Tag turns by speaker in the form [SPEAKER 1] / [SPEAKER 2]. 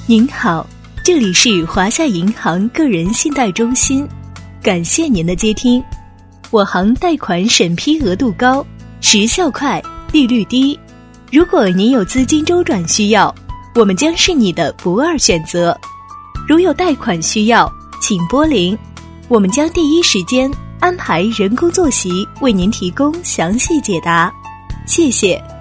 [SPEAKER 1] 您好，这里是华夏银行个人信贷中心，感谢您的接听。我行贷款审批额度高，时效快，利率低。如果您有资金周转需要，我们将是你的不二选择。如有贷款需要，请拨0，我们将第一时间安排人工坐席为您提供详细解答。谢谢。